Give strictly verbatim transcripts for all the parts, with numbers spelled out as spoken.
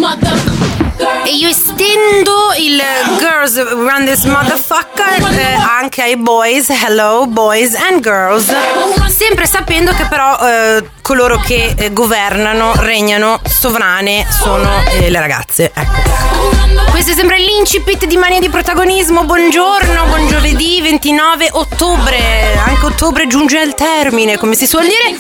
E io estendo il Girls Run This Motherfucker eh, anche ai boys. Hello boys and girls. Sempre sapendo che però eh, coloro che eh, governano, regnano, sovrane sono eh, le ragazze. Ecco. Questo è sempre l'incipit di Mania di Protagonismo. Buongiorno, buon giovedì ventinove ottobre. Anche ottobre giunge al termine, come si suol dire.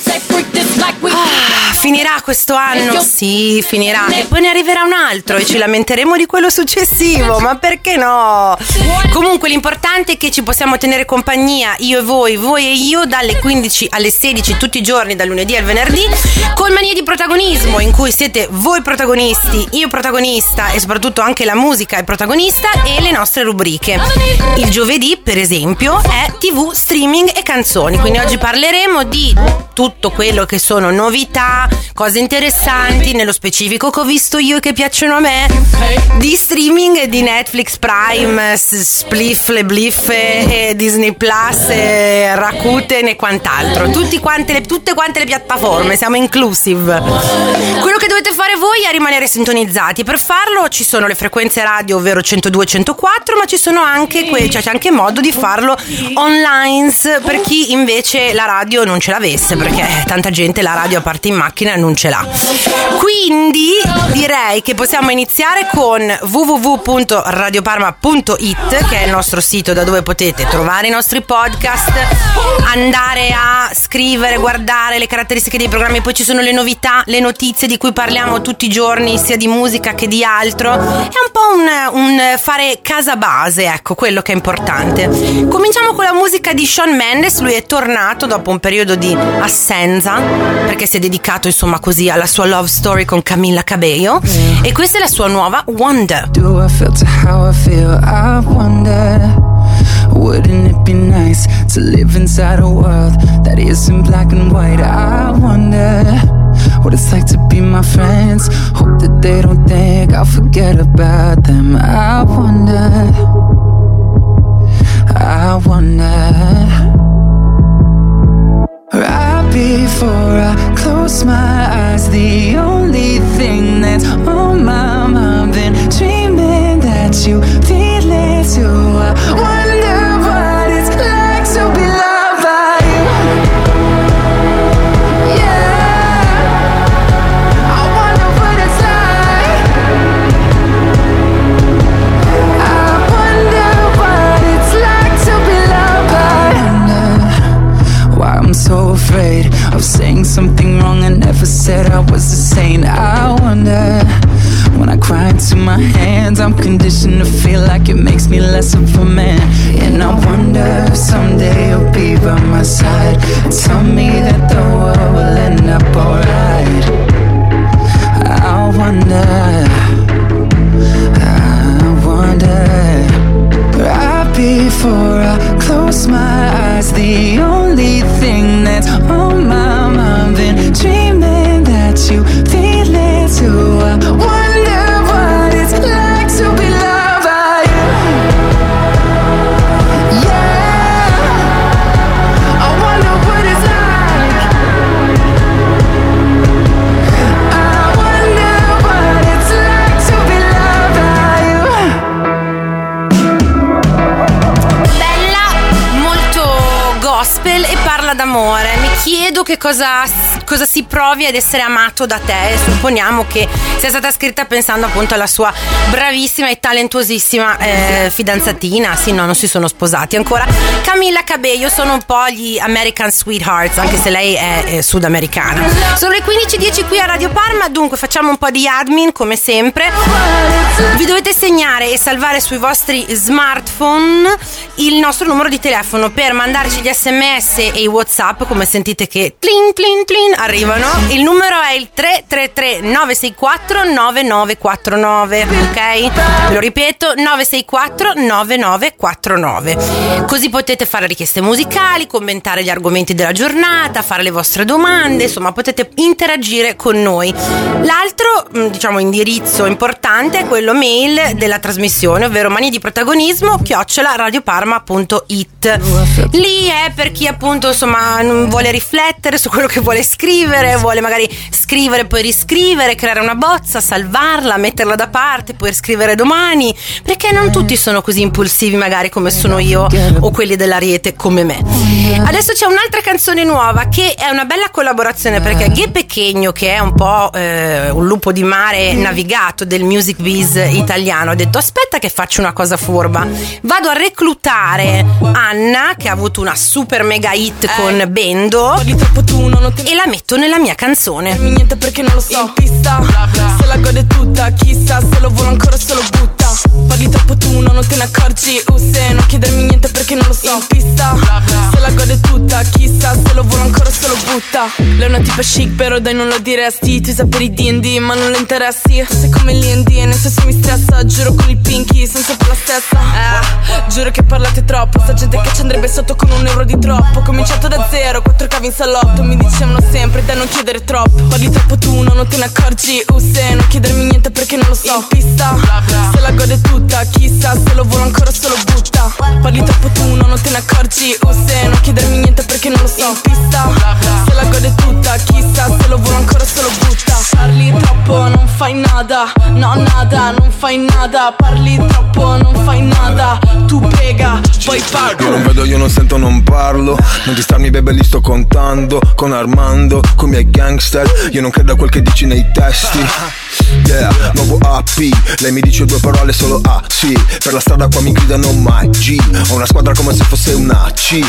Ah, finirà questo anno? Sì, finirà. E poi ne arriverà un altro e ci lamenteremo di quello successivo. Ma perché no? Comunque l'importante è che ci possiamo tenere compagnia, io e voi, voi e io, dalle quindici alle sedici tutti i giorni, dal lunedì al venerdì, con Mania di Protagonismo, in cui siete voi protagonisti, io protagonista e soprattutto anche la musica è protagonista, e le nostre rubriche. Il giovedì, per esempio, è tivù, streaming e canzoni. Quindi oggi parleremo di tutto quello che sono novità, cose interessanti, nello specifico che ho visto io e che piacciono a me, di streaming e di Netflix, Prime, Spliff, le bliffe, e Disney Plus, e Rakuten e quant'altro. Tutti quante le, tutte quante le piattaforme, siamo inclusive. Quello che dovete fare voi è rimanere sintonizzati. Per farlo ci sono le frequenze radio, ovvero centodue e centoquattro, ma ci sono anche que- cioè c'è anche modo di farlo online per chi invece la radio non ce l'avesse, perché eh, tanta gente la radio a parte in macchina non ce l'ha. Quindi direi che possiamo iniziare con w w w punto radioparma punto i t, che è il nostro sito da dove potete trovare i nostri podcast, andare a scrivere, guardare le caratteristiche dei programmi. Poi ci sono le novità, le notizie di cui parliamo tutti i giorni, sia di musica che di altro. È un po' un, un fare casa base, ecco, quello che è importante. Cominciamo con la musica di Shawn Mendes. Lui è tornato dopo un periodo di assenza, perché si è dedicato insomma così alla sua love story con Camila Cabello, yeah. E questa è la sua nuova Wonder. Do I feel to how I feel? I wonder, wouldn't it be nice to live inside a world that isn't black and white? I wonder what it's like to be my friends. Hope that they don't think I'll forget about them. I wonder, I wonder. Right before I close my eyes, the only thing that's on my mind, been dreaming that you feel it too. I wonder what it's like to be loved by you. Yeah, I wonder what it's like. I wonder what it's like to be loved by you. Why I'm so afraid of saying something wrong I never said I was a saint. I wonder, when I cry into my hands, I'm conditioned to feel like it makes me less of a man. And I wonder if someday you'll be by my side, tell me that the world will end up alright. I wonder, I wonder. Right before I close my eyes, the only thing that's on my mind, been dreaming that you feel it too. I wonder what it's like to be loved by you. Yeah, I wonder what it's like. I wonder what it's like to be loved by you. Gospel e parla d'amore. Mi chiedo che cosa, cosa si provi ad essere amato da te. Supponiamo che sia stata scritta pensando appunto alla sua bravissima e talentuosissima eh, fidanzatina. Sì, no, non si sono sposati ancora. Camila Cabello. Sono un po' gli American Sweethearts, anche se lei è, è sudamericana. Sono le quindici e dieci qui a Radio Parma. Dunque facciamo un po' di admin come sempre. Vi dovete segnare e salvare sui vostri smartphone il nostro numero di telefono per mandarci gli sms e i WhatsApp, come sentite che tlin tlin tlin arrivano. Il numero è il tre tre tre nove sei quattro nove nove quattro nove, ok? Ve lo ripeto, nove sei quattro nove nove quattro nove. Così potete fare richieste musicali, commentare gli argomenti della giornata, fare le vostre domande, insomma potete interagire con noi. L'altro, diciamo, indirizzo importante è quello mail della trasmissione, ovvero mania di protagonismo chiocciola radioparma punto it. Lì è per chi appunto insomma non vuole riflettere su quello che vuole scrivere, scrivere, vuole magari scrivere poi riscrivere, creare una bozza, salvarla, metterla da parte, poi scrivere domani, perché non tutti sono così impulsivi magari come sono io o quelli dell'Ariete come me. Adesso c'è un'altra canzone nuova che è una bella collaborazione, perché Ghe Pechegno, che è un po' eh, un lupo di mare navigato del music biz italiano, ha detto aspetta che faccio una cosa furba, vado a reclutare Anna, che ha avuto una super mega hit con Bendo, e la metto nella mia canzone. Niente perché non lo so, in pista se la gode tutta, chissà se lo vuole ancora se lo butta. Parli troppo tu, non te ne accorgi, uh, se non chiedermi niente perché non lo so, in pista se la gode tutta, chissà se lo vuole ancora se lo butta. Lei è una tipa chic però dai non lo diresti, tu sai per i D and D ma non le interessi. Sei come l'I N D e nel senso mi stressa, giuro con il Pinky sono sempre la stessa. eh, Giuro che parlate troppo, sta gente che ci andrebbe sotto con un euro di troppo. Ho cominciato da zero, quattro cavi in salotto, mi dicevano sempre da non chiedere troppo. Parli troppo tu, non te ne accorgi, uh, se non chiedermi niente perché non lo so, in pista se la gode tutta, chissà se lo vuole ancora se lo butta. Parli troppo tu, non te ne accorgi, uh, se non chiedermi niente perché non lo so, in pista se la gode tutta, chissà se lo vuole ancora se lo butta. Parli troppo, non fai nada, no nada, non fai nada. Parli troppo, non fai nada, tu prega, poi paga. Io non vedo, io non sento, non parlo, non distarmi bebe li sto contando, con Armando, con i miei gangster. Io non credo a quel che dici nei testi. Yeah, nuovo A P, lei mi dice due parole solo A, sì. Per la strada qua mi gridano mai G, ho una squadra come se fosse una C.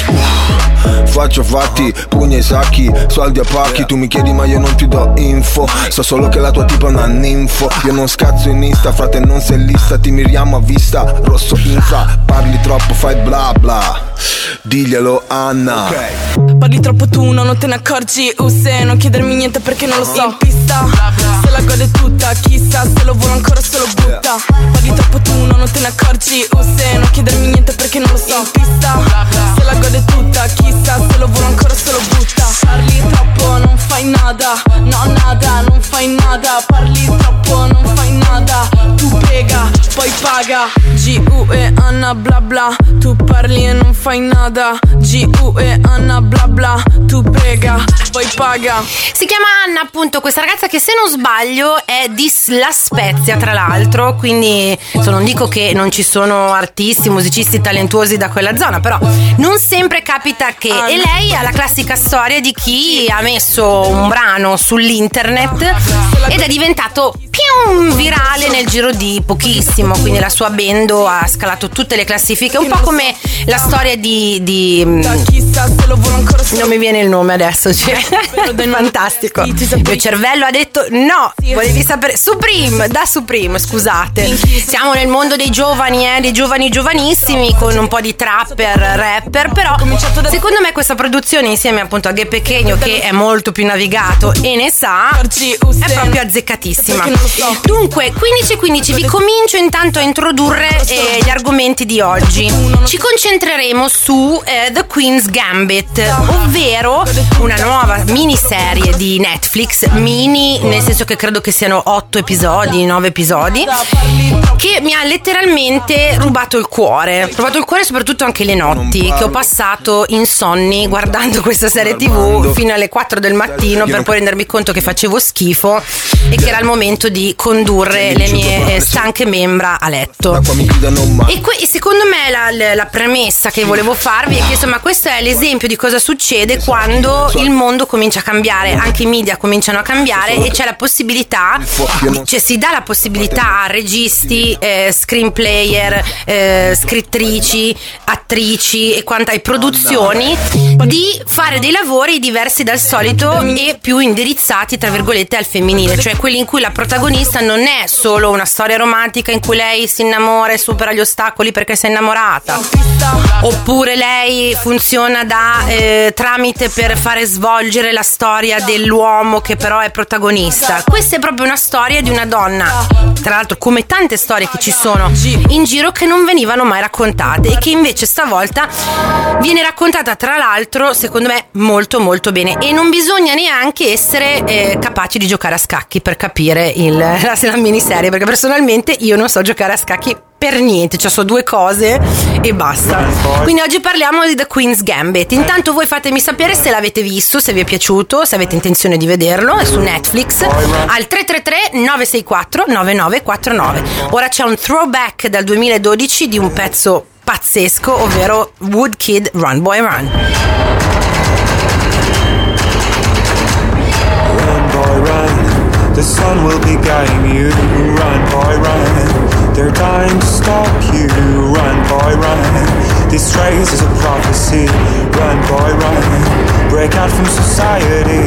Faccio fatti, pugni ai sacchi, soldi a pacchi. Tu mi chiedi ma io non ti do info, so solo che la tua tipa è una ninfo. Io non scazzo in Insta, frate non sei lista. Ti miriamo a vista, rosso infra. Parli troppo, fai bla bla, diglielo Anna, okay. Parli troppo tu, no, non te ne accorgi, uh, se non chiedermi niente perché non lo so, in pista se la gode tutta, chissà se lo vuole ancora se lo butta. Parli troppo tu, no, non te ne accorgi, uh, se non chiedermi niente perché non lo so, in pista se la gode tutta, chissà se lo vuole ancora se lo butta. Parli troppo, non fai nada, no nada, non fai nada. Parli troppo, non fai nada, tu prega, poi paga. G U E Anna bla bla, tu parli e non fai nada. G U E Anna bla bla, tu prega, poi paga. Si chiama Anna appunto questa ragazza, che se non sbaglio è di La Spezia tra l'altro, quindi non dico che non ci sono artisti, musicisti talentuosi da quella zona, però non sempre capita che. E lei ha la classica storia di chi ha messo un brano sull'internet ed è diventato più virale nel giro di pochissimo, quindi la sua Bendo ha scalato tutte le classifiche, un po' come la storia di, di non mi viene il nome adesso, cioè, fantastico, il mio cervello ha detto no, volevi sapere Supreme, da Supreme, scusate, siamo nel mondo dei giovani, eh, dei giovani giovanissimi, con un po' di trapper, rapper, però secondo me questa produzione insieme appunto a Ghe Pechegno, che è molto più navigato e ne sa, è proprio azzeccatissima. Dunque quindici e quindici vi comincio intanto a introdurre eh, gli argomenti di oggi. Ci concentreremo su eh, The Queen's Gambit, ovvero una nuova miniserie di Netflix, mini nel senso che credo che siano otto episodi, nove episodi, che mi ha letteralmente rubato il cuore, rubato il cuore soprattutto anche le notti che ho passato insonni guardando questa serie tv fino alle quattro del mattino, per poi rendermi conto che facevo schifo e che era il momento di condurre le mie stanche membra a letto. E que- secondo me la, la premessa che volevo farvi è che insomma questo è l'esempio di cosa succede quando il mondo comincia a cambiare, anche i media cominciano a cambiare e c'è la possibilità, cioè si dà la possibilità a registi, eh, screenplayer, eh, scrittrici, attrici e quantai produzioni di fare dei lavori diversi dal solito e più indirizzati tra virgolette al femminile, cioè quelli in cui la protagonista non è solo una storia romantica in cui lei si innamora e supera gli ostacoli perché si è innamorata, oppure lei funziona da eh, tramite per fare svolgere la storia dell'uomo che però è protagonista. Questa è proprio una storia di una donna, tra l'altro come tante storie che ci sono in giro che non venivano mai raccontate e che invece stavolta viene raccontata, tra l'altro secondo me molto molto bene, e non bisogna neanche essere eh, capaci di giocare a scacchi per capire il, la, la miniserie, perché personalmente io non so giocare a scacchi per niente, cioè so due cose e basta. Quindi oggi parliamo di The Queen's Gambit. Intanto voi fatemi sapere se l'avete visto, se vi è piaciuto, se avete intenzione di vederlo. È su Netflix al tre tre tre nove sei quattro nove nove quattro nove. Ora c'è un throwback dal duemiladodici di un pezzo pazzesco, ovvero Wood Kid Run Boy Run. Run boy run, the sun will be guiding you. Run boy run, they're dying to stop you. Run boy run, this race is a prophecy. Run boy run, break out from society.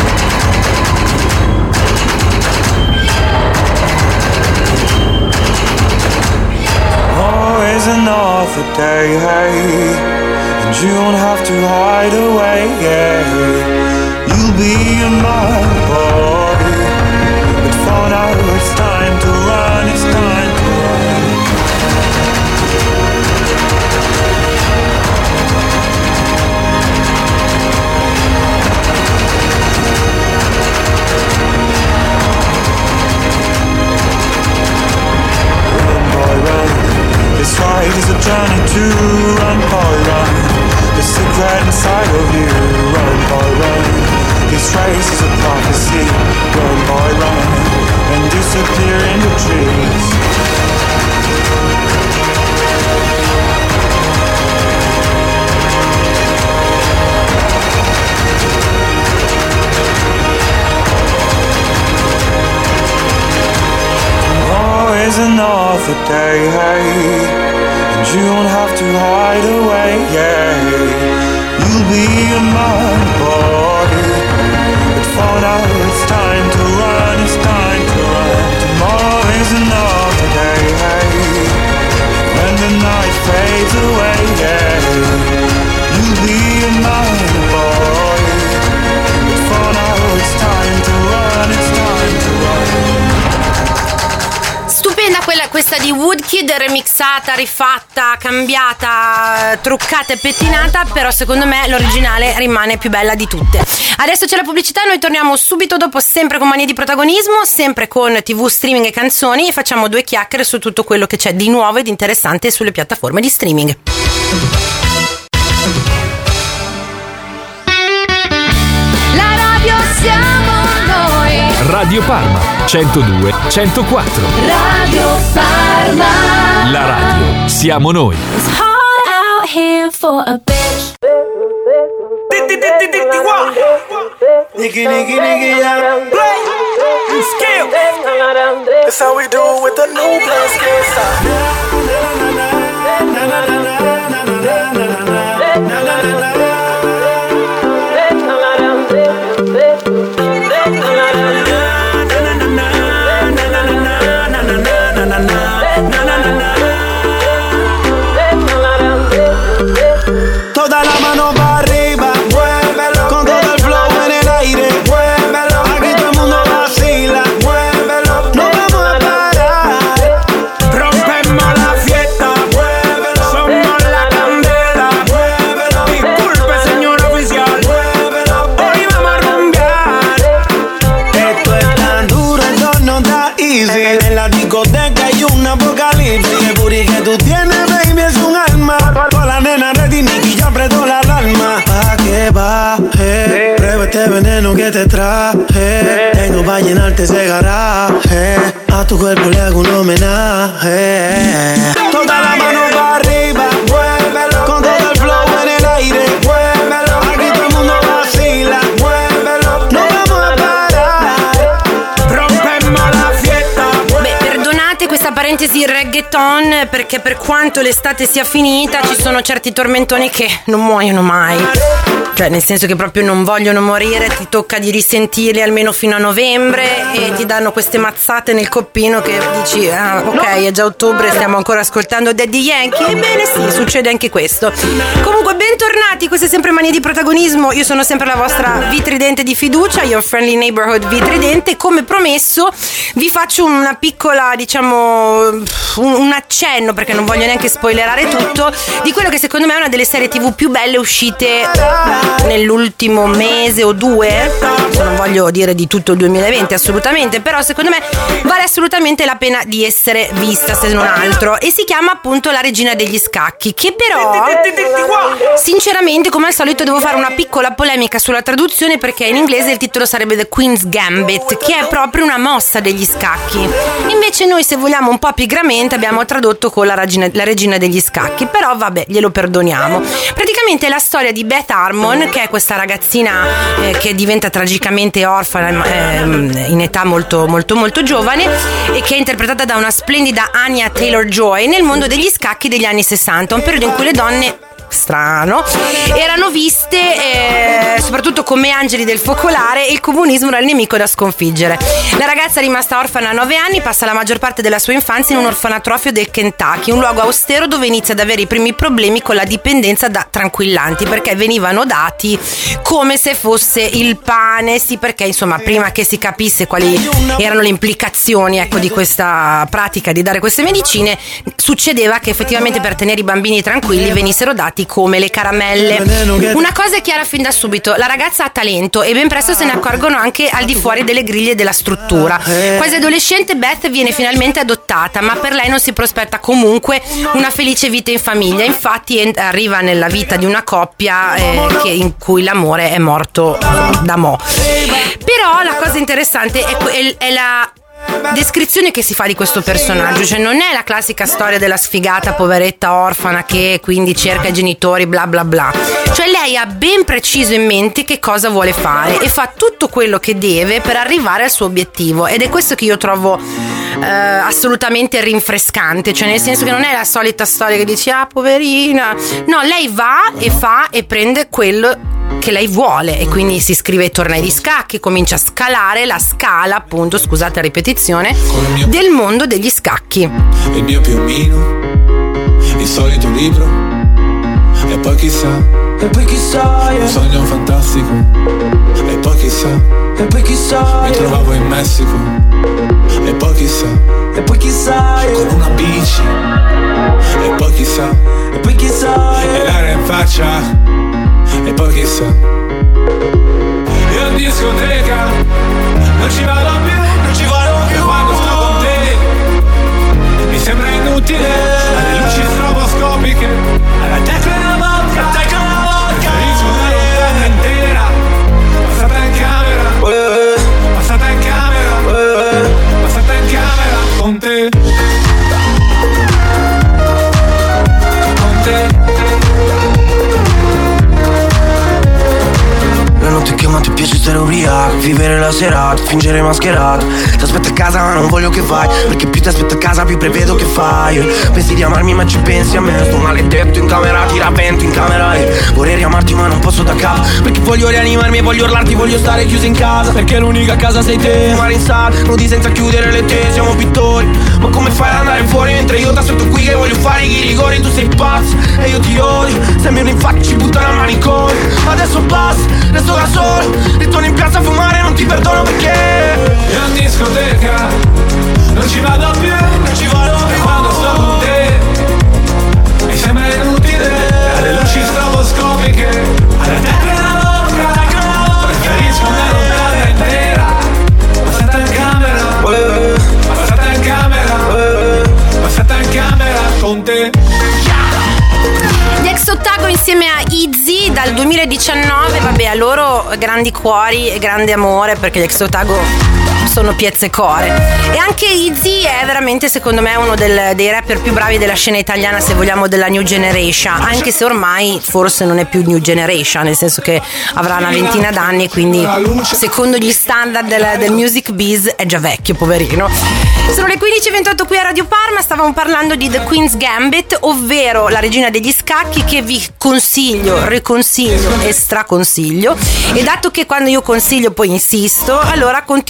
Always another day, hey, and you don't have to hide away, yeah. You'll be a my boy, but for now it's time to run, it's time to run. Run boy run, this ride is a journey to run boy run. The secret inside of you, run boy run. This race is a prophecy, run boy run, and disappear in the trees. Always another day, hey, and you don't have to hide away, yeah. You'll be a my boy, but for now it's time to run, it's time to run. Tomorrow is another day, hey, when the night fades away, yeah. You'll be a my boy, but for now it's time to run, it's time to run. Stupenda quella, questa di Woodkid, remixata, rifatta, cambiata, truccata e pettinata, però secondo me l'originale rimane più bella di tutte. Adesso c'è la pubblicità, noi torniamo subito dopo, sempre con Mania di Protagonismo, sempre con tivù, streaming e canzoni, e facciamo due chiacchiere su tutto quello che c'è di nuovo ed interessante sulle piattaforme di streaming. La radio siamo noi. Radio Parma centodue centoquattro. Radio Parma. La radio siamo noi. It's hard out here for a bitch. Nigga, nigga, nigga, yeah. Play. Skill. That's how we do it with the new blood skill style. Na na na na na na na na na na na na na. Toda la mano para arriba, muévelo, con todo el flow en el aire, muévelo, aquí todo el mundo vacila, muévelo, no vamos a parar, rompemos la fiesta, muévelo, somos la candela, muévelo, disculpe señor oficial, muévelo, hoy vamos a rumbear, esto es tan duro, esto no está easy, en la discoteca hay un apocalipsis, el booty que tú tienes baby es un alma, con la nena ready Nicky ya apretó la alarma, pa' que baje, prueba este veneno que te traje, tengo pa' llenarte ese garaje, a tu cuerpo le hago un homenaje, toda la mano para arriba, muévelo, con todo el flow en el aire, muévelo, aquí todo el mundo vacila, muévelo, no vamos a parar, rompemos la fiesta. Beh, perdonate questa parentesi reggaeton, perché per quanto l'estate sia finita ci sono certi tormentoni che non muoiono mai, cioè nel senso che proprio non vogliono morire, ti tocca di risentirli almeno fino a novembre e ti danno queste mazzate nel coppino che dici ah, ok, è già ottobre, stiamo ancora ascoltando Daddy Yankee. Ebbene sì, succede anche questo. Comunque bentornati, questa è sempre Mania di Protagonismo, io sono sempre la vostra Vitridente di fiducia, your friendly neighborhood Vitridente. Come promesso vi faccio una piccola, diciamo, un, un accenno, perché non voglio neanche spoilerare tutto, di quello che secondo me è una delle serie tv più belle uscite nell'ultimo mese o due, adesso non voglio dire di tutto il duemilaventi assolutamente, però secondo me vale assolutamente la pena di essere vista, se non altro, e si chiama appunto La Regina degli Scacchi, che però sinceramente come al solito devo fare una piccola polemica sulla traduzione, perché in inglese il titolo sarebbe The Queen's Gambit, che è proprio una mossa degli scacchi. Invece noi, se vogliamo un po' pigramente, abbiamo tradotto con la regina, la regina degli scacchi, però vabbè, glielo perdoniamo. Praticamente è la storia di Beth Harmon, che è questa ragazzina eh, che diventa tragicamente orfana eh, in età molto molto molto giovane, e che è interpretata da una splendida Anya Taylor-Joy nel mondo degli scacchi degli anni sessanta, un periodo in cui le donne, strano, erano viste eh, soprattutto come angeli del focolare, e il comunismo era il nemico da sconfiggere. La ragazza, rimasta orfana a nove anni, passa la maggior parte della sua infanzia in un orfanatrofio del Kentucky, un luogo austero dove inizia ad avere i primi problemi con la dipendenza da tranquillanti, perché venivano dati come se fosse il pane, sì, perché insomma prima che si capisse quali erano le implicazioni, ecco, di questa pratica di dare queste medicine, succedeva che effettivamente per tenere i bambini tranquilli venissero dati come le caramelle. Una cosa è chiara fin da subito: la ragazza ha talento, e ben presto se ne accorgono anche al di fuori delle griglie della struttura. Quasi adolescente, Beth viene finalmente adottata, ma per lei non si prospetta comunque una felice vita in famiglia. Infatti arriva nella vita di una coppia eh, che, in cui l'amore è morto da mo'. Però la cosa interessante è, è, è la descrizione che si fa di questo personaggio, cioè non è la classica storia della sfigata poveretta orfana che quindi cerca i genitori bla bla bla, cioè lei ha ben preciso in mente che cosa vuole fare e fa tutto quello che deve per arrivare al suo obiettivo, ed è questo che io trovo eh, assolutamente rinfrescante, cioè nel senso che non è la solita storia che dici ah poverina, no, lei va e fa e prende quello che lei vuole, e quindi si iscrive ai tornei di scacchi, comincia a scalare la scala, appunto, scusate la ripetizione, del mondo degli scacchi. Il mio piumino, il solito libro, e poi chissà, e poi chissà, yeah. Un sogno fantastico, e poi chissà, e poi chissà, mi trovavo in Messico, e poi chissà, e poi chissà, yeah. Con una bici, e poi chissà, e poi chissà, yeah. E l'aria in faccia, e poi chissà. Io in discoteca non ci vado più, non ci vado più. E quando sto con te mi sembra inutile, alle luci stroboscopiche, alla tecla e la vodka, tecla e la vodka. Preferisco una lontana intera, passata in camera, passata in camera, passata in camera con te, con te. Che ma ti piace stare ubriaco, vivere la serata, fingere mascherato. Ti aspetto a casa ma non voglio che vai, perché più ti aspetto a casa più prevedo che fai. Pensi di amarmi ma ci pensi a me, sto maledetto in camera, ti ravento in camera. E vorrei riamarti ma non posso da capo, perché voglio rianimarmi e voglio urlarti, voglio stare chiuso in casa, perché l'unica casa sei te. Mare in sala, nudi senza chiudere le te, siamo pittori. Ma come fai ad andare fuori mentre io ti aspetto qui che voglio fare i rigori? Tu sei pazzo e io ti odio, se mi rinfacci ci buttano a manicomio. Adesso basta, resto da solo, ritorno in piazza a fumare, non ti perdono perché io in discoteca non ci vado più, non ci vado più. E quando sto con te mi sembra inutile, alle luci stroboscopiche, alla tecla e la vodka. Preferisco una lontana intera, passata in camera, passata in camera, passata in camera con te. Gli Ex Ottago insieme a Izzy dal duemiladiciannove, vabbè, a loro grandi cuori e grande amore, perché gli Ex Ottago sono piezze core. E anche Izzy è veramente, secondo me, uno del, dei rapper più bravi della scena italiana, se vogliamo, della New Generation, anche se ormai forse non è più New Generation, nel senso che avrà una ventina d'anni e quindi secondo gli standard del, del music biz è già vecchio, poverino. Sono le quindici e ventotto qui a Radio Parma, stavamo parlando di The Queen's Gambit, ovvero la regina degli scacchi, che vi consiglio, riconsiglio e straconsiglio, e dato che quando io consiglio poi insisto, allora continuo a spiegare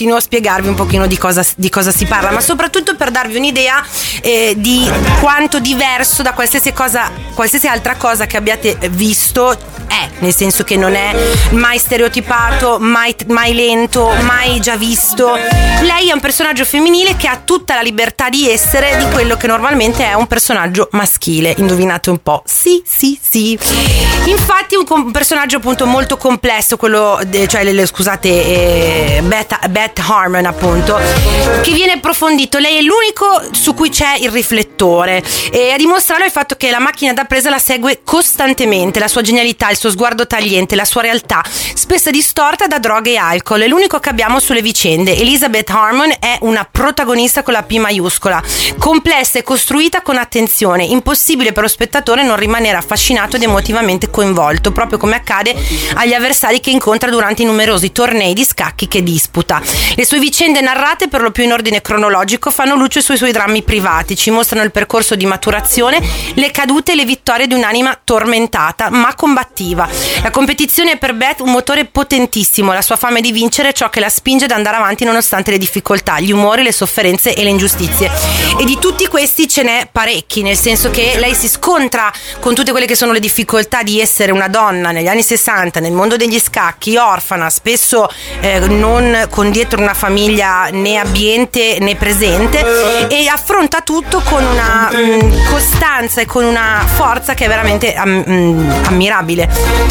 spiegarvi un pochino di cosa, di cosa si parla, ma soprattutto per darvi un'idea eh, di quanto diverso da qualsiasi cosa, qualsiasi altra cosa che abbiate visto è, nel senso che non è mai stereotipato, mai, mai lento, mai già visto. Lei è un personaggio femminile che ha tutta la libertà di essere di quello che normalmente è un personaggio maschile. Indovinate un po'? Sì, sì, sì. Infatti un, com- un personaggio appunto molto complesso, quello de- cioè le, le, scusate eh, Beth, Beth Harmon, appunto, che viene approfondito. Lei è l'unico su cui c'è il riflettore, e a dimostrarlo è il fatto che la macchina da presa la segue costantemente. La sua genialità, il suo sguardo tagliente, la sua realtà spesso distorta da droghe e alcol è l'unico che abbiamo sulle vicende. Elizabeth Harmon è una protagonista con la P maiuscola, complessa e costruita con attenzione, impossibile per lo spettatore non rimanere affascinato ed emotivamente coinvolto, proprio come accade agli avversari che incontra durante i numerosi tornei di scacchi che disputa. Le sue vicende, narrate per lo più in ordine cronologico, fanno luce sui suoi drammi privati, ci mostrano il percorso di maturazione, le cadute e le vittorie di un'anima tormentata ma combattiva. La competizione è per Beth un motore potentissimo, la sua fame di vincere è ciò che la spinge ad andare avanti nonostante le difficoltà, gli umori, le sofferenze e le ingiustizie. E di tutti questi ce n'è parecchi, nel senso che lei si scontra con tutte quelle che sono le difficoltà di essere una donna negli anni sessanta nel mondo degli scacchi, orfana, spesso eh, non con dietro una famiglia né abbiente né presente, e affronta tutto con una mh, costanza e con una forza che è veramente am- mh, ammirabile.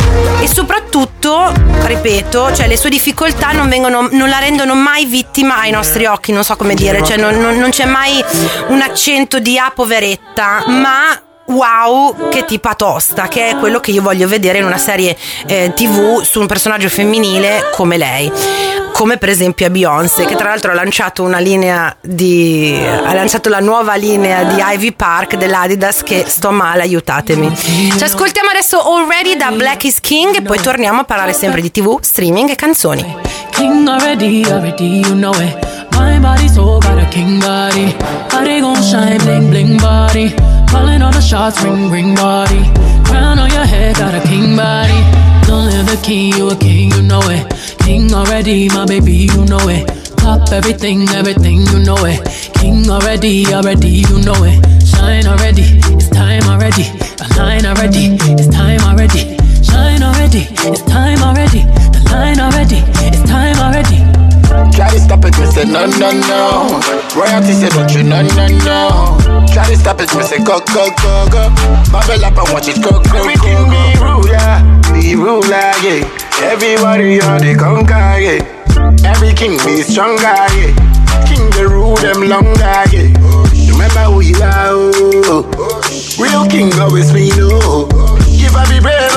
E soprattutto, ripeto, cioè le sue difficoltà non vengono, non la rendono mai vittima ai nostri occhi, non so come dire, cioè non, non, non c'è mai un accento di ah poveretta, ma wow che tipa tosta, che è quello che io voglio vedere in una serie eh, tv su un personaggio femminile come lei, come per esempio a Beyoncé, che tra l'altro ha lanciato una linea di ha lanciato la nuova linea di Ivy Park dell'Adidas, che sto male, aiutatemi. Ci ascoltiamo adesso Already da Black is King e poi torniamo a parlare sempre di tv, streaming e canzoni. King already, already, you know it. My body so got a king body. Body gon' shine, bling, bling body. Calling all the shots, ring, ring body. Crown on your head, got a king body. Don't live the king, you a king, you know it. King already, my baby, you know it. Top everything, everything, you know it. King already, already, you know it. Shine already, it's time already. The line already, it's time already. Shine already, it's time already. The line already, it's time already. Try to stop it, me say no, no, no. Royalty say don't you, no, no, no. Try to stop it, me say go, go, go, go. Bubble up and watch it go, go, everything go, go. Be ruler, be ruler, yeah. Everybody on the conquer, yeah. Every king be stronger, yeah. King the rule them longer, yeah. Remember who you are, oh. Real king always me know. Give up be brave,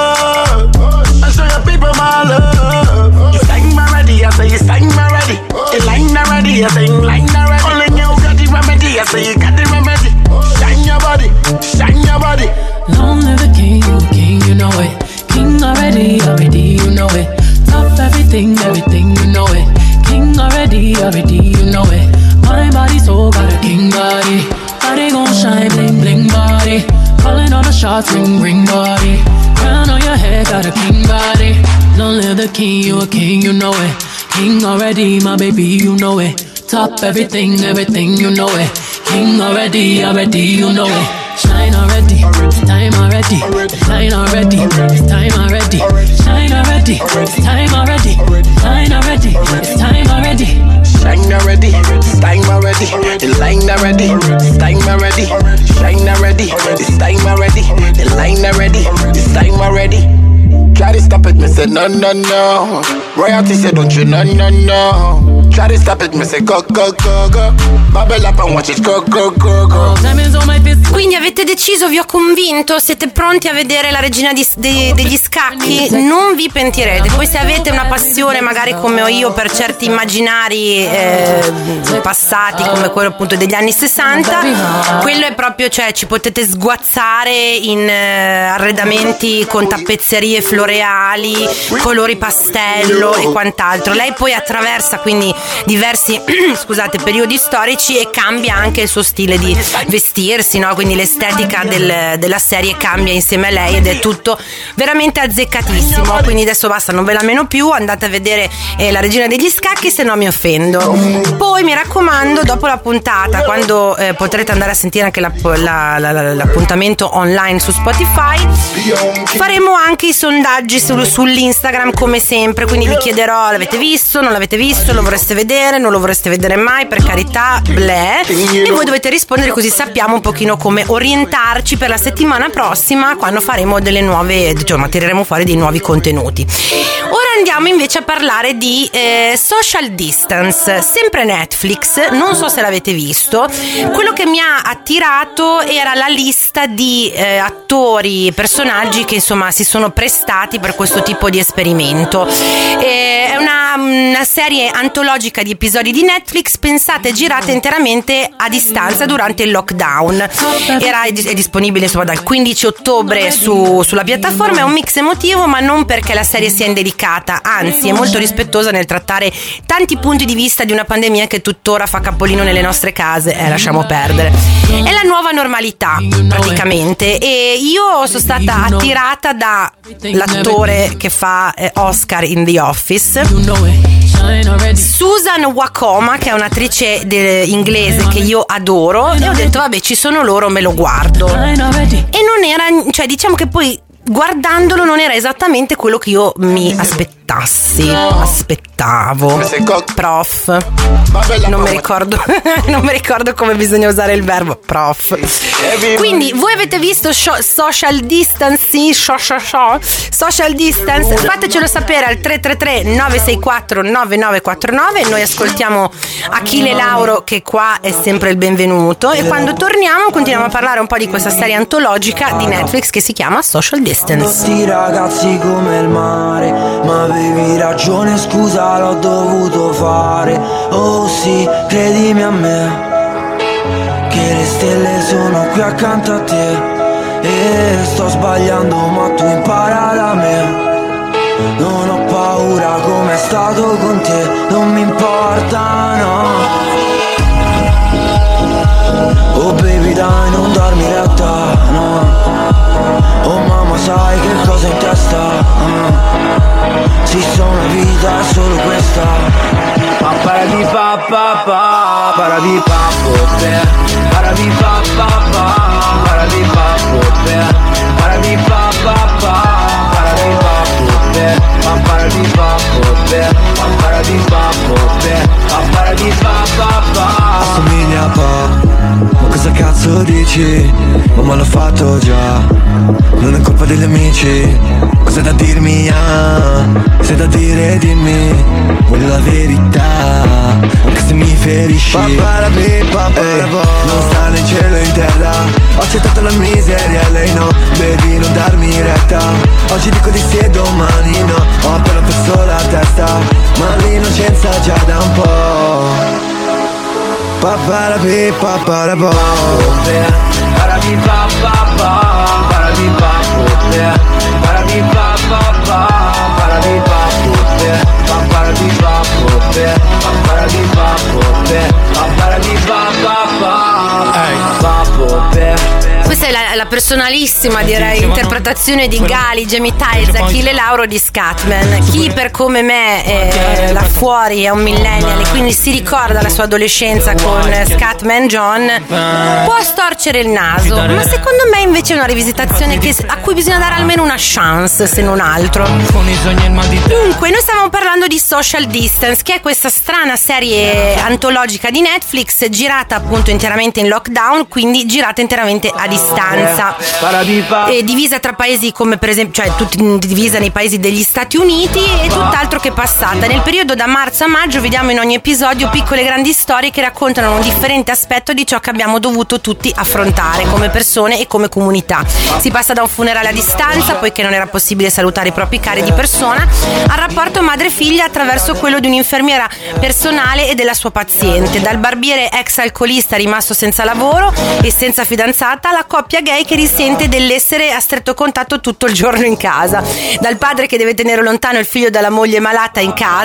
oh. And show your people my love. You sang my ready, I say you sang my ready. You line already, I say you line already. Only you got the remedy, I say you got the remedy. Shine your body, shine your body. Long live the king, the king, you know it. King already, already, you know it. Top everything, everything, you know it. King already, already, you know it. My body so got a king body. Body gon' shine, bling, bling body. Calling all the shots, ring, ring body. Crown on your head, got a king body. Long live the king, you a king, you know it. King already, my baby, you know it. Top everything, everything, you know it. King already, already, you know it. Shine already, it's time already. Shine already, it's time already. Shine already, it's time already. Shine already, it's time already. Shine already, it's time already. The line already, it's time already. Shine already, it's time already. The line already, it's time already. Try to stop it, me say no, no, no. Royalty say don't you, no, no, no. Try to stop it, me say go, go, go, go. Bubble up and watch it go, go, go, go. Quindi avete deciso, vi ho convinto, siete pronti a vedere la regina di, de, degli scacchi? Non vi pentirete. Poi se avete una passione magari come ho io per certi immaginari eh, passati, come quello appunto degli anni sessanta, quello è proprio, cioè ci potete sguazzare in eh, arredamenti con tappezzerie floreali, colori pastello e quant'altro. Lei poi attraversa quindi diversi scusate, periodi storici e cambia anche il suo stile di vestirsi, no? Quindi l'estetica del, della serie cambia insieme a lei ed è tutto veramente azzeccatissimo. Quindi adesso basta, non ve la meno più, andate a vedere eh, La Regina degli Scacchi, se no mi offendo. Poi mi raccomando, dopo la puntata, quando eh, potrete andare a sentire anche la, la, la, la, l'appuntamento online su Spotify, faremo anche i sondaggi su, sull'Instagram come sempre, quindi vi chiederò: l'avete visto, non l'avete visto, lo vorreste vedere, non lo vorreste vedere mai, per carità, bleh, e voi dovete rispondere, così sappiamo un pochino come orientarci per la settimana prossima, quando faremo delle nuove, diciamo, tireremo fuori dei nuovi contenuti. Ora andiamo invece a parlare di eh, social distance, sempre Netflix. Non so se l'avete visto, quello che mi ha attirato era la lista di eh, attori, personaggi che insomma si sono prestati per questo tipo di esperimento. Eh, è una, una serie antologica di episodi di Netflix pensate e girate interamente a distanza durante il lockdown. Era, è disponibile insomma dal quindici ottobre su, sulla piattaforma. È un mix emotivo, ma non perché la serie sia indelicata, anzi è molto rispettosa nel trattare tanti punti di vista di una pandemia che tuttora fa capolino nelle nostre case. Eh, lasciamo perdere. È la nuova normalità praticamente, e io sono stata attirata da l'attore che fa eh, Oscar in The Office, Susan Wacoma, che è un'attrice de- inglese che io adoro, e ho detto vabbè, ci sono loro, me lo guardo. E non era, cioè diciamo che poi guardandolo non era esattamente quello che io mi aspettassi. Aspettavo. Prof. Non mi ricordo. Non mi ricordo come bisogna usare il verbo prof. Quindi voi avete visto show, social distance? Show, show, show, social distance? Fatecelo sapere al tre tre tre nove sei quattro nove nove quattro nove. Noi ascoltiamo Achille Lauro, che qua è sempre il benvenuto, e quando torniamo continuiamo a parlare un po' di questa serie antologica di Netflix che si chiama Social Distance. Questi ragazzi come il mare, ma avevi ragione, scusa, l'ho dovuto fare. Oh sì, credimi a me, che le stelle sono qui accanto a te. E sto sbagliando ma tu impara da me. Non ho paura come è stato con te, non mi importa, no. Oh baby dai, non darmi retta, no. Oh mamma, sai che cosa in testa, uh. Sì, sono una vita, è solo questa. Ma paradi pa pa pa, paradi pa pote, paradi pa pa pa, paradi pa pote, paradi pa pa pa, paradi pa pote, ma paradi pa pote, ma paradi pa pote, ma paradi pa pa pa. Assomiglia a pa. Ma cosa cazzo dici? Ma l'ho fatto già. Non è colpa degli amici. Cosa da dirmi? Ah, se da dire dimmi. Voglio la verità, anche se mi ferisci. Paparabi, paparabo. Non sta né in cielo né in terra. Ho accettato la miseria e lei no. Baby, non darmi retta. Oggi dico di sì e domani no. Ho appena perso la testa, ma l'innocenza già da un po'. Paparabi, paparabo. Parabi, papapa. Parabi, papote. Parabi, papapa. Parabi, papote. Parabi, papote. Parabi, papote. Parabi, papapa. Ehi, papote. Questa è la, la personalissima, direi, interpretazione di Gali, Jamie Tiles, Achille Lauro di Scatman. Chi per come me eh, là fuori è un millennial e quindi si ricorda la sua adolescenza con Scatman John, può storcere il naso, ma secondo me invece è una rivisitazione che, a cui bisogna dare almeno una chance, se non altro. Dunque, noi stavamo parlando di Social Distance, che è questa strana serie antologica di Netflix girata appunto interamente in lockdown, quindi girata interamente a distanza, e divisa tra paesi come per esempio, cioè tut, divisa nei paesi degli Stati Uniti, e tutt'altro che passata. Nel periodo da marzo a maggio vediamo in ogni episodio piccole e grandi storie che raccontano un differente aspetto di ciò che abbiamo dovuto tutti affrontare come persone e come comunità. Si passa da un funerale a distanza, poiché non era possibile salutare i propri cari di persona, al rapporto madre-figlia attraverso quello di un'infermiera personale e della sua paziente, dal barbiere ex alcolista rimasto senza lavoro e senza fidanzata alla coppia gay che risente dell'essere a stretto contatto tutto il giorno in casa, dal padre che deve tenere lontano il figlio dalla moglie malata in casa, che non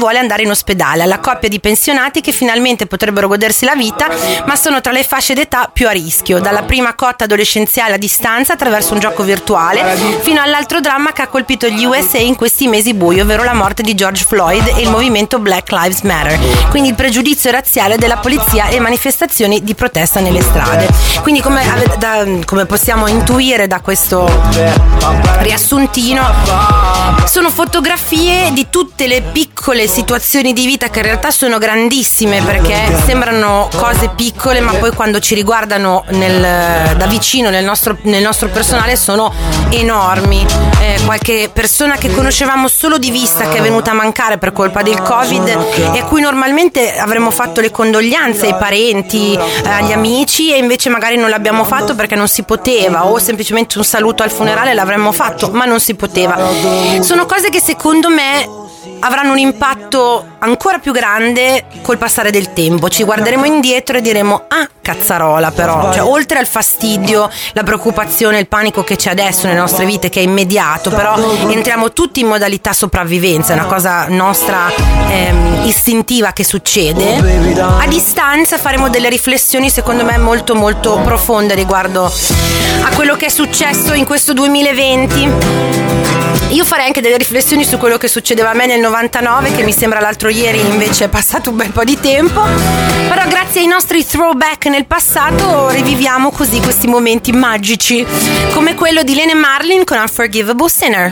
vuole andare in ospedale, alla coppia di pensionati che finalmente potrebbero godersi la vita, ma sono tra le fasce d'età più a rischio, dalla prima cotta adolescenziale a distanza attraverso un gioco virtuale, fino all'altro dramma che ha colpito gli U S A in questi mesi bui, ovvero la morte di George Floyd e il movimento Black Lives Matter, quindi il pregiudizio razziale della polizia e manifestazioni di protesta nelle strade. Quindi come, da, come possiamo intuire da questo riassuntino, sono fotografie di tutte le piccole situazioni di vita che in realtà sono grandissime, perché sembrano cose piccole ma poi quando ci riguardano nel, da vicino nel nostro, nel nostro personale sono enormi. Eh, qualche persona che conoscevamo solo di vista che è venuta a mancare per colpa del Covid e a cui normalmente avremmo fatto le condoglianze ai parenti, eh, agli amici, e invece magari non l'abbiamo fatto perché non si poteva, o semplicemente un saluto al funerale l'avremmo fatto ma non si poteva. Sono cose che secondo me avranno un impatto ancora più grande col passare del tempo. Ci guarderemo indietro e diremo: ah, cazzarola, però, cioè, oltre al fastidio, la preoccupazione, il panico che c'è adesso nelle nostre vite, che è immediato, però entriamo tutti in modalità sopravvivenza, è una cosa nostra ehm, istintiva che succede. A distanza faremo delle riflessioni secondo me molto molto profonde riguardo a quello che è successo in questo duemilaventi. Io farei anche delle riflessioni su quello che succedeva a me nel novantanove, che mi sembra l'altro ieri, invece è passato un bel po' di tempo. Però grazie ai nostri throwback nel passato riviviamo così questi momenti magici, come quello di Lene Marlin con Unforgivable Sinner.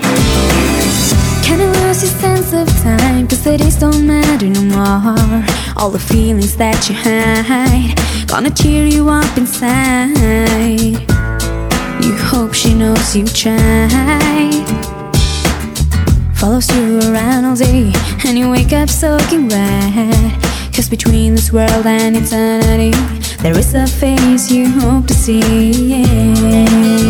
Can I lose your sense of time? Cause the days don't matter no more. All the feelings that you hide gonna cheer you up inside. You hope she knows you tried. Follows you around all day and you wake up soaking wet. Cause between this world and eternity there is a face you hope to see. Yeah.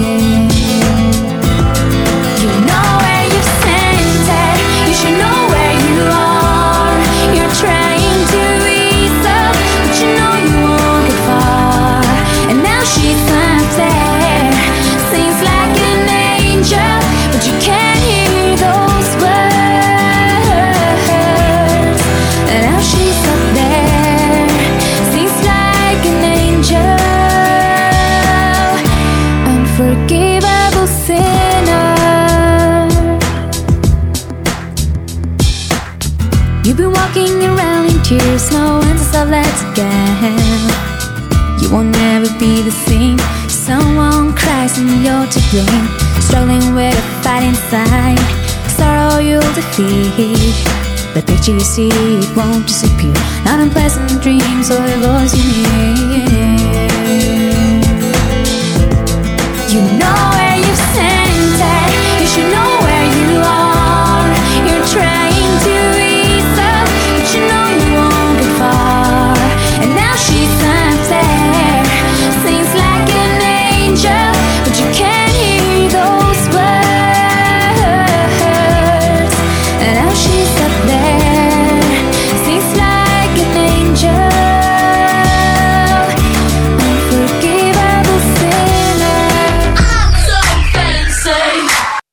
You know where you've sent it, you should know where you are. You're trying to ease up, but you know you won't get far. And now she's not there, seems like an angel, but you can't hear those words. And now she's up there, seems like an angel, unforgivable sinner. You've been walking around in tears, no answers are left again. You won't never be the same. Someone cries and you're to blame, struggling with a fight inside. Sorrow you'll defeat, the picture you see it won't disappear. Not unpleasant dreams or the voice you hear. You know where you've sent it, you should know where you are. You're trying to ease up, but you know you won't get far. And now she's not there, seems like an angel, but you can't hear those words. And now she's up there, seems like an angel, unforgivable sinner. I'm so fancy.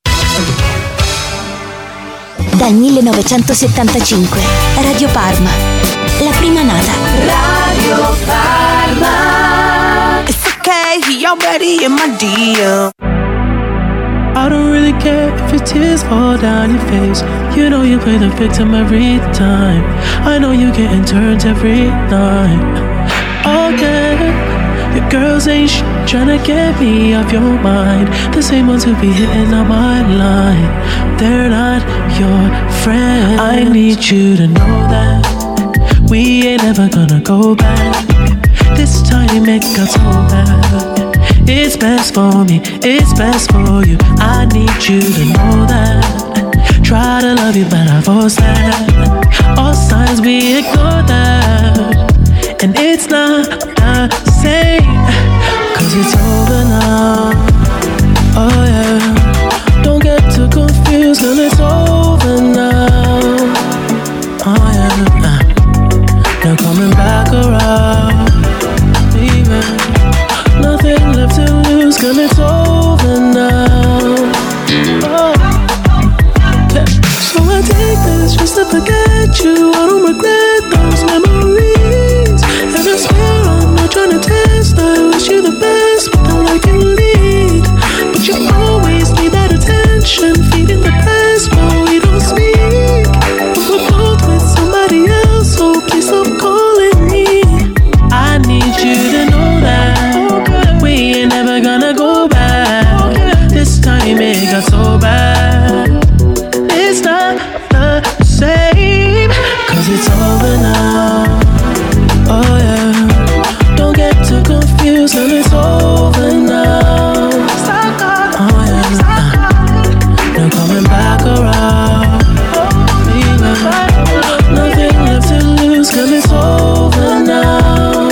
Dal millenovecentosettantacinque Radio Parma, la prima nata. Radio Parma. It's okay, he already in my D M. I don't really care if your tears fall down your face. You know you play the victim every time. I know you getting turned every night. Again, your girls ain't sh- tryna get me off your mind. The same ones who be hitting on my line, they're not your friend. I need you to know that we ain't ever gonna go back. This time it got so bad. It's best for me, it's best for you. I need you to know that. Try to love you but I force that. All signs we ignore that. And it's not the same, cause it's over now. Oh yeah, don't get too confused, girl, it's over now. Oh yeah, now coming back around, baby. Nothing left to lose, girl, it's over now. Oh. Yeah. So I take this just to forget you. regret those memories. And I swear I'm not trying to test. I wish you the best, but I like you lead. But you always need that attention, feeding the past while we don't speak. But we're both with somebody else, so please stop calling me. I need you to know that we ain't never gonna go back. This time it got so bad. It's not the same, cause it's over now. Oh yeah, don't get too confused when it's over now. Oh yeah, no coming back around. Nothing left to lose, cause it's over now.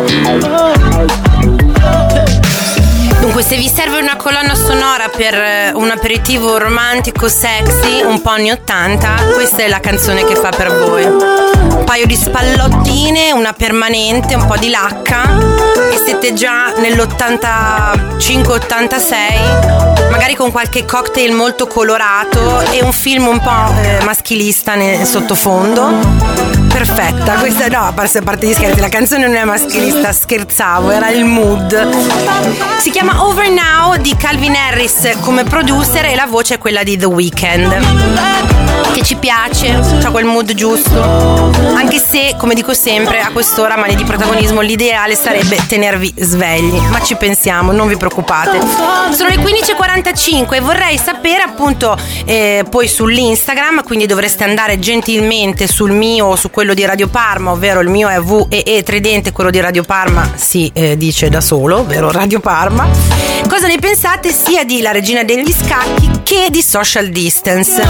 Dunque, se vi serve una colonna sonora per un aperitivo romantico sexy, un po' anni ottanta, questa è la canzone che fa per voi. Un paio di spallottine, una permanente, un po' di lacca, e siete già nell'ottantacinque ottantasei, magari con qualche cocktail molto colorato e un film un po' eh, maschilista nel sottofondo. Perfetta, questa no, a parte gli scherzi, la canzone non è maschilista, scherzavo, era il mood. Si chiama Over Now di Calvin Harris come producer e la voce è quella di The Weeknd, che ci piace, c'ha quel mood giusto, anche se, come dico sempre, a quest'ora mani di protagonismo l'ideale sarebbe tenervi svegli, ma ci pensiamo, non vi preoccupate. Sono le quindici e quarantacinque e vorrei sapere appunto eh, poi sull'Instagram, quindi dovreste andare gentilmente sul mio o su quello di Radio Parma, ovvero il mio è W E E Tridente, quello di Radio Parma si eh, dice da solo, ovvero Radio Parma. Cosa ne pensate sia di La Regina degli Scacchi che di Social Distance?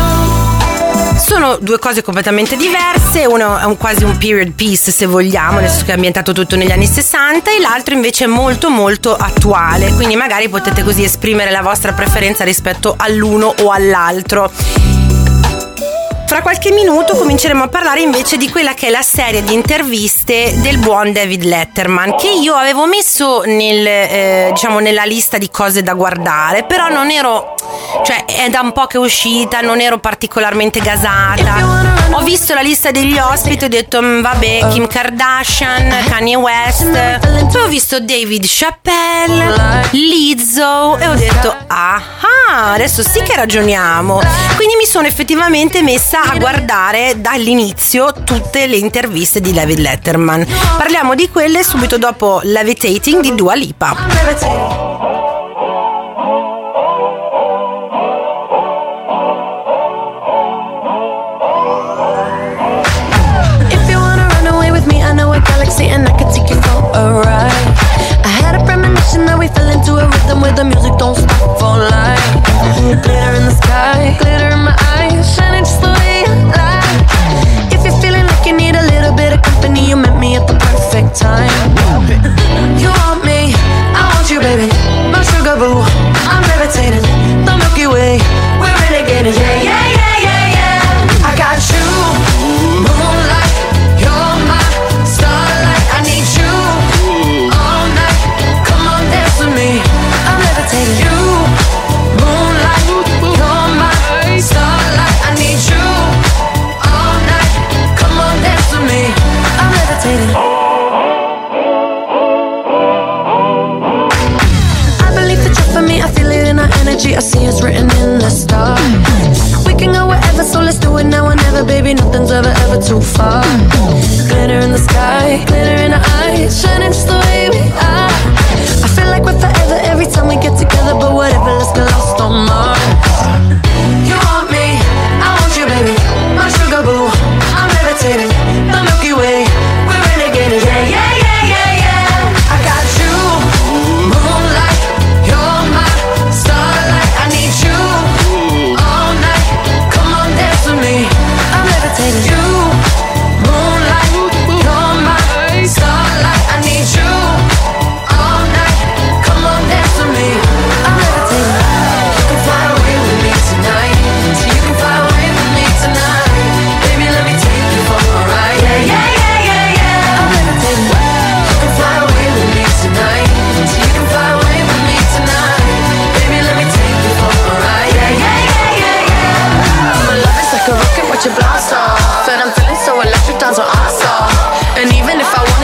Sono due cose completamente diverse, uno è un, quasi un period piece se vogliamo, nel senso che è ambientato tutto negli anni sessanta, e l'altro invece è molto molto attuale, quindi magari potete così esprimere la vostra preferenza rispetto all'uno o all'altro. Fra qualche minuto cominceremo a parlare invece di quella che è la serie di interviste del buon David Letterman, che io avevo messo nel, eh, diciamo nella lista di cose da guardare, però non ero, cioè è da un po' che è uscita, non ero particolarmente gasata. Ho visto la lista degli ospiti e ho detto vabbè, Kim Kardashian, Kanye West, poi ho visto David Chappelle, Lizzo e ho detto ah, adesso sì che ragioniamo. Quindi mi sono effettivamente messa a guardare dall'inizio tutte le interviste di David Letterman. Parliamo di quelle subito dopo Levitating di Dua Lipa. And I could take you for a ride. I had a premonition that we fell into a rhythm where the music don't stop for life. Glitter in the sky, glitter in my eyes, shining just the way you like. If you're feeling like you need a little bit of company, you met me at the perfect time. You want me, I want you, baby. My sugar boo, I'm levitating. The Milky Way, we're renegading. Yeah, yeah, yeah, yeah, yeah. I got you, moonlight, you're my starlight. I need you all night. Come on, dance with me. I'm levitating. You, moonlight, you're my starlight. I need you all night. Come on, dance with me. I'm levitating. I believe that you're for me. I feel it in our energy. I see it's written in the stars. We can go wherever, so let's do it now or never, baby. Nothing's ever, ever too far. Glitter in the sky, glitter in our eyes, shining just the way we are. I feel like we're forever every time we get together, but whatever, let's get lost on Mars. You want me, I want you, baby. My sugar boo, I'm levitating. The Milky Way, we're renegading. Yeah, yeah, yeah, yeah, yeah. I got you, moonlight, you're my starlight. I need you all night. Come on, dance with me. I'm levitating. You, moonlight, you're my starlight. I need you all night. Come on, dance with me. I'm levitating.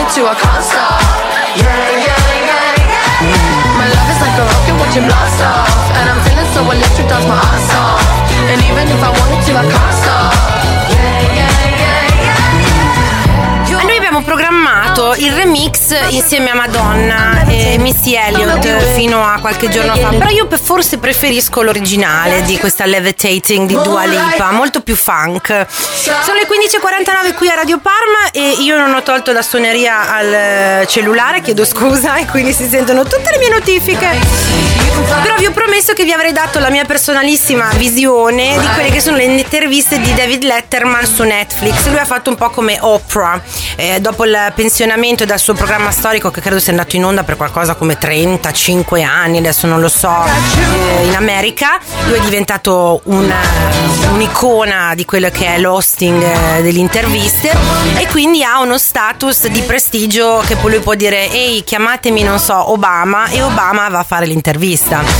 it to, I can't stop. Yeah, yeah, yeah, yeah. My love is like a rocket watching blast off, and I'm feeling so electric, dance my ass off. And even if I wanted to, I can't stop. Yeah, yeah, yeah, yeah. A noi abbiamo programmato il remix insieme a Madonna e Missy Elliott fino a qualche giorno fa, però io forse preferisco l'originale di questa Levitating di Dua Lipa, molto più funk. Sono le quindici e quarantanove qui a Radio Parma e io non ho tolto la suoneria al cellulare, chiedo scusa, e quindi si sentono tutte le mie notifiche. Però vi ho promesso che vi avrei dato la mia personalissima visione di quelle che sono le interviste di David Letterman su Netflix. Lui ha fatto un po' come Oprah, eh, dopo il pensionamento dal suo programma storico, che credo sia andato in onda per qualcosa come trentacinque anni, adesso non lo so, eh, in America. Lui è diventato una, un'icona di quello che è l'hosting eh, delle interviste, e quindi ha uno status di prestigio che poi lui può dire: ehi, chiamatemi, non so, Obama, e Obama va a fare l'intervista.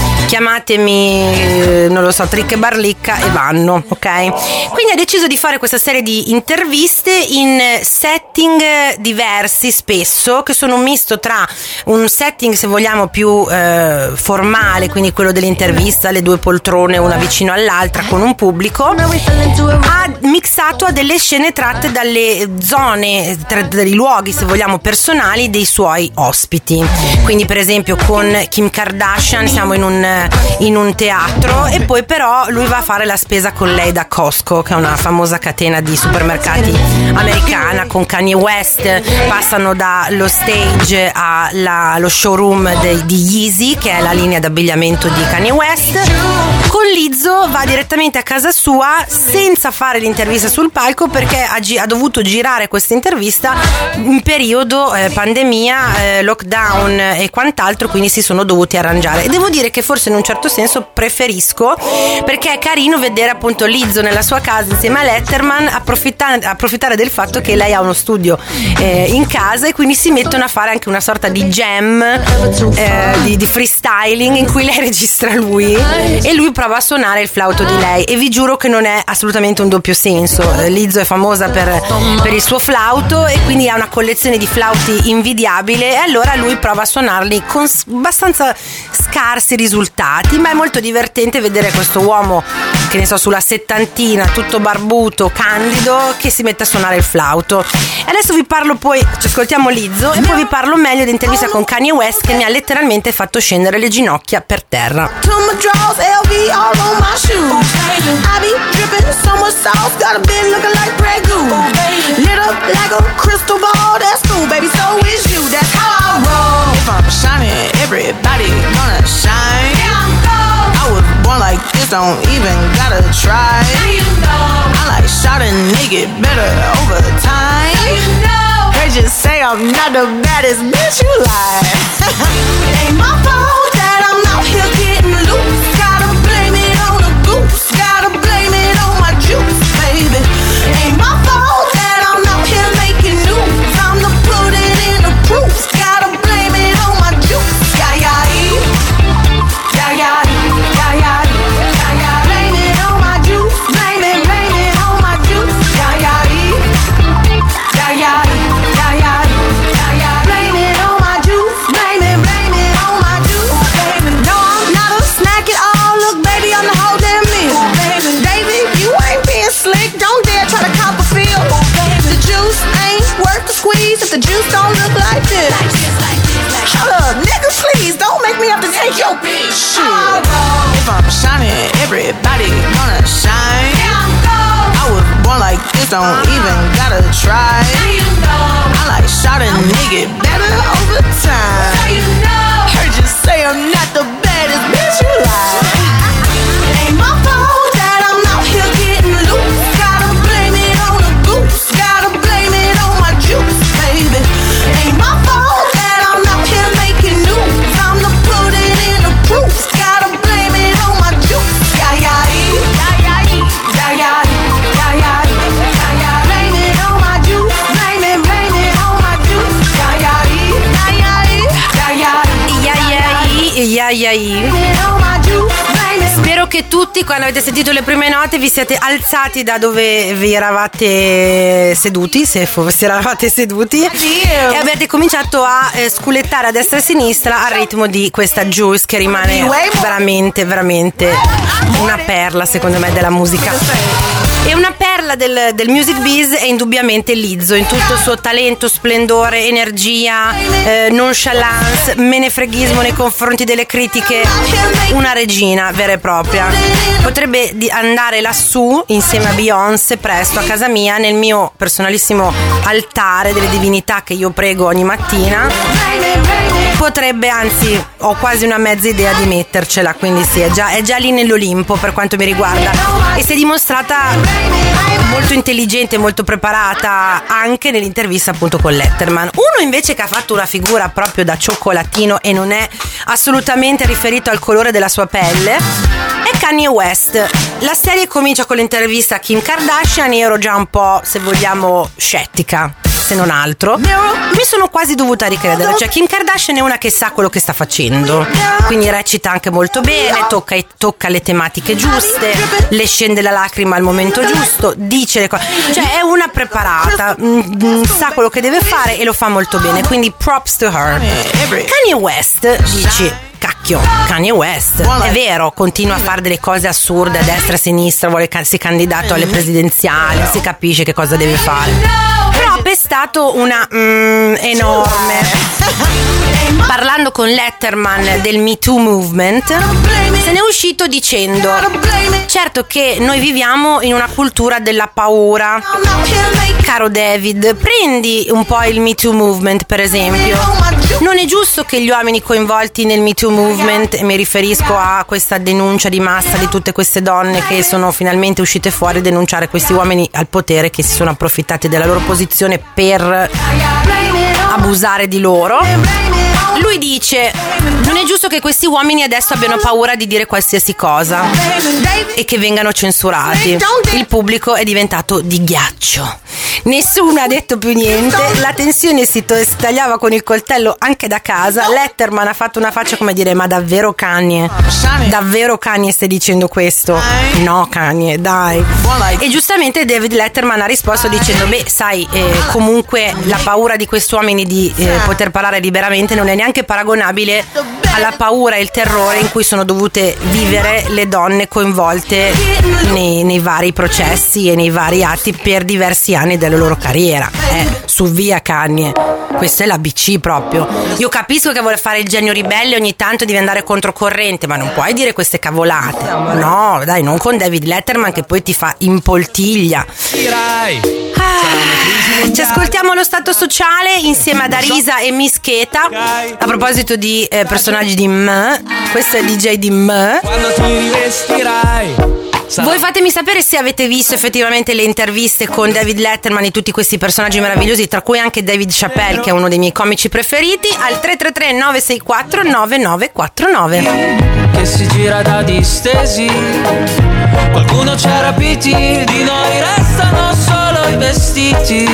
Chiamatemi, non lo so, Trick e Barlicca, e vanno, ok? Quindi ha deciso di fare questa serie di interviste in setting diversi, spesso, che sono un misto tra un setting, se vogliamo, più eh, formale, quindi quello dell'intervista, le due poltrone una vicino all'altra con un pubblico, ha mixato a delle scene tratte dalle zone, tra, dai luoghi, se vogliamo, personali dei suoi ospiti. Quindi per esempio con Kim Kardashian siamo in un, in un teatro, e poi però lui va a fare la spesa con lei da Costco, che è una famosa catena di supermercati americana. Con Kanye West passano dallo stage allo showroom de, di Yeezy, che è la linea d'abbigliamento di Kanye West. Con Lizzo va direttamente a casa sua senza fare l'intervista sul palco, perché ha, gi- ha dovuto girare questa intervista in periodo eh, pandemia, eh, lockdown e quant'altro, quindi si sono dovuti arrangiare. E devo dire che forse in un certo senso preferisco, perché è carino vedere appunto Lizzo nella sua casa insieme a Letterman, approfittare, approfittare del fatto che lei ha uno studio eh, in casa, e quindi si mettono a fare anche una sorta di jam, eh, di, di freestyling, in cui lei registra lui e lui prova a suonare il flauto di lei, e vi giuro che non è assolutamente un doppio senso. Lizzo è famosa per, per il suo flauto, e quindi ha una collezione di flauti invidiabile, e allora lui prova a suonarli con abbastanza scarsi risultati, ma è molto divertente vedere questo uomo, che ne so, sulla settantina, tutto barbuto, candido, che si mette a suonare il flauto. E adesso vi parlo, poi ci ascoltiamo Lizzo, e poi vi parlo meglio dell'intervista con Kanye West, che mi ha letteralmente fatto scendere le ginocchia per terra. Everybody gonna shine. I was born like this, don't even gotta try. I like shot and naked better over time. They just say I'm not the baddest bitch you like. Ain't my fault that I'm out here getting loose. Gotta blame it on the goose. Gotta blame it on my juice, baby. Ain't my fault that I'm out here making news. I'm the put it in the proof. Gotta blame it on my juice. If the juice don't look like this, like this, like this, like shut up, nigga, please don't make me have to take your bitch. Shit. If I'm shining, everybody gonna shine. I was born like this, don't even gotta try. I like shot a nigga better over time. Heard you say I'm not the baddest bitch you like. Ain't my fault that I'm out here getting loose. Gotta blame it on the goose. Gotta blame it on my juice. Ain't my fault that I'm out here making news. I'm the put it in the proof. Gotta blame it on my juice. Yeah, yeah, yeah, yeah, yeah, yeah, yeah, yeah, yeah. Blame it on my juice. Blame it, blame it on my juice. Yeah, yeah, yeah, yeah, yeah, yeah, yeah, yeah, yeah, yeah, yeah. Spero che tutti, quando avete sentito le prime note, vi siete alzati da dove vi eravate seduti, se fosse eravate seduti, e avete cominciato a eh, sculettare a destra e a sinistra al ritmo di questa Juice, che rimane veramente, veramente una perla, secondo me, della musica. E una perla del, del music biz è indubbiamente Lizzo, in tutto il suo talento, splendore, energia, eh, nonchalance, menefreghismo nei confronti delle critiche. Una regina vera e propria. Potrebbe di andare lassù insieme a Beyoncé presto a casa mia, nel mio personalissimo altare delle divinità che io prego ogni mattina. Potrebbe, anzi, ho quasi una mezza idea di mettercela, quindi sì, è già, è già lì nell'Olimpo per quanto mi riguarda. E si è dimostrata molto intelligente, molto preparata anche nell'intervista appunto con Letterman. Uno invece che ha fatto una figura proprio da cioccolatino e non è assolutamente riferito al colore della sua pelle è Kanye West. La serie comincia con l'intervista a Kim Kardashian e io ero già un po', se vogliamo, scettica, se non altro. Mi sono quasi dovuta ricredere, cioè Kim Kardashian è una che sa quello che sta facendo, quindi recita anche molto bene, tocca, tocca le tematiche giuste, le scende la lacrima al momento giusto, dice le cose, cioè è una preparata, mh, sa quello che deve fare e lo fa molto bene, quindi props to her. Kanye West, dici, cacchio, Kanye West è vero, continua a fare delle cose assurde a destra e a sinistra, vuole ca- si è candidato alle presidenziali, si capisce che cosa deve fare, però è stato una mm, enorme. Parlando con Letterman del Me Too Movement, se ne è uscito dicendo: certo che noi viviamo in una cultura della paura. Caro David, prendi un po' il Me Too Movement, per esempio. Non è giusto che gli uomini coinvolti nel Me Too Movement, e mi riferisco a questa denuncia di massa di tutte queste donne che sono finalmente uscite fuori a denunciare questi uomini al potere che si sono approfittati della loro posizione per abusare di loro. Lui dice: non è giusto che questi uomini adesso abbiano paura di dire qualsiasi cosa e che vengano censurati. Il pubblico è diventato di ghiaccio. Nessuno ha detto più niente. La tensione si tagliava con il coltello anche da casa. Letterman ha fatto una faccia come dire: ma davvero Kanye? Davvero Kanye stai dicendo questo? No Kanye, dai. E giustamente David Letterman ha risposto dicendo: beh, sai, eh, comunque la paura di questi uomini di eh, poter parlare liberamente non è neanche paragonabile alla paura e il terrore in cui sono dovute vivere le donne coinvolte nei, nei vari processi e nei vari atti per diversi anni della loro carriera. Eh, su via Kanye, questa è la B C proprio. Io capisco che vuole fare il genio ribelle, ogni tanto devi andare controcorrente, ma non puoi dire queste cavolate. No, dai, non con David Letterman che poi ti fa impoltiglia. Ah, ci ascoltiamo Lo Stato Sociale insieme ad Arisa e Miss Cheta. A proposito di eh, personaggi di M, questo è D J di M. Quando ti rivestirai. Voi fatemi sapere se avete visto effettivamente le interviste con David Letterman e tutti questi personaggi meravigliosi, tra cui anche David Chappelle, che è uno dei miei comici preferiti, al tre tre tre nove sei quattro nove nove quattro nove. Che si gira da distesi, qualcuno ci ha rapiti, di noi restano solo i vestiti.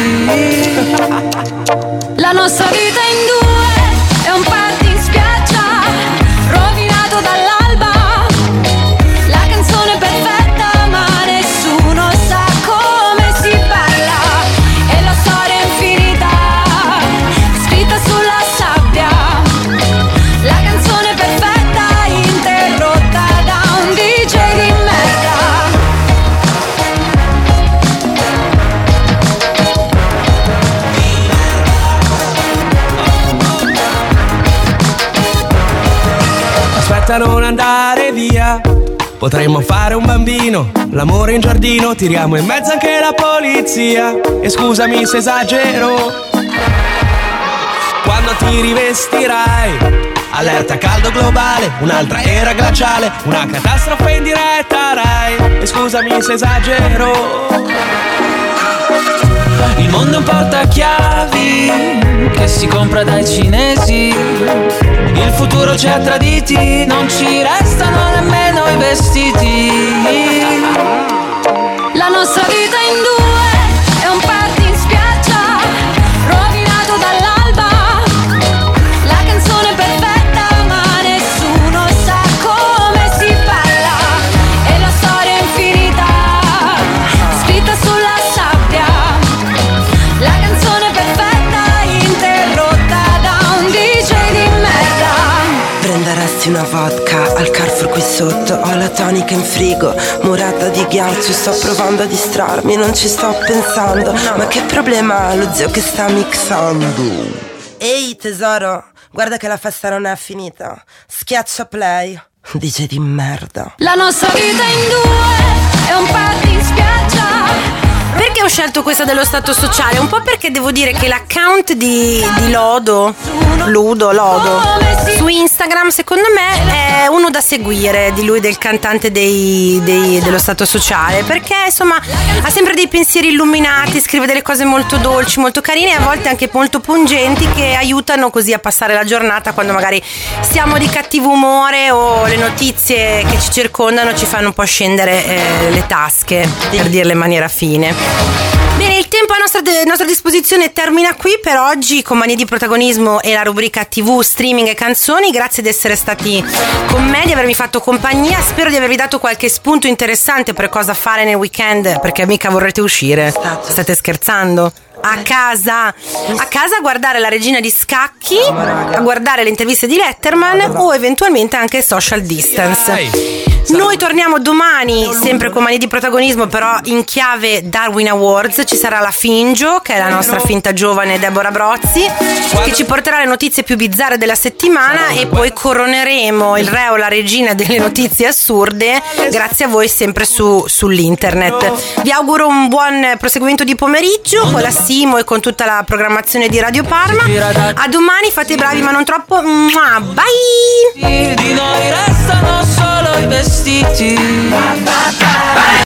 La nostra vita in due è un party in spiaggia, rovinato dall'alba. La canzone perfetta ma nessuno sa come si parla. E la storia è infinita, scritta sulla sabbia. La canzone perfetta interrotta da un D J di merda. Aspetta, non andare via, potremmo fare un bambino, l'amore in giardino, tiriamo in mezzo anche la polizia. E scusami se esagero, quando ti rivestirai. Allerta caldo globale, un'altra era glaciale, una catastrofe in diretta Rai. E scusami se esagero, il mondo è un portachiavi che si compra dai cinesi. Il futuro ci ha traditi, non ci restano nemmeno i vestiti. La nostra vita in due è un party in spiaggia, rovinato dall'alba. La canzone perfetta ma nessuno sa come si parla. una vodka al Carrefour qui sotto. Ho la tonica in frigo, murata di ghiaccio. Sto provando a distrarmi, non ci sto pensando. Ma che problema ha lo zio che sta mixando? Ehi tesoro, guarda che la festa non è finita. Schiaccia play, D J di merda. La nostra vita in due è un po' di spiaggia. Perché ho scelto questa dello stato sociale? Un po' perché devo dire che l'account di, di Lodo, Ludo, Lodo, su Instagram secondo me è uno da seguire, di lui, del cantante dei, dei, dello stato sociale, perché insomma ha sempre dei pensieri illuminati, scrive delle cose molto dolci, molto carine e a volte anche molto pungenti che aiutano così a passare la giornata quando magari siamo di cattivo umore o le notizie che ci circondano ci fanno un po' scendere eh, le tasche, per dirle in maniera fine. Bene, il tempo a nostra, a nostra disposizione termina qui per oggi con Manie di Protagonismo e la rubrica tivù, streaming e canzoni. Grazie di essere stati con me, di avermi fatto compagnia. Spero di avervi dato qualche spunto interessante per cosa fare nel weekend, perché mica vorrete uscire. State scherzando? A casa, a casa a guardare la regina di scacchi, a guardare le interviste di Letterman o eventualmente anche social distance. Noi torniamo domani sempre con Manie di Protagonismo, però in chiave Darwin Awards. Ci sarà la Fingio, che è la nostra finta giovane Deborah Brozzi, che ci porterà le notizie più bizzarre della settimana e poi coroneremo il re o la regina delle notizie assurde grazie a voi sempre su, sull'internet. Vi auguro un buon proseguimento di pomeriggio con la Simo e con tutta la programmazione di Radio Parma. A domani, fate i bravi ma non troppo. Bye! Di noi restano solo i vestiti.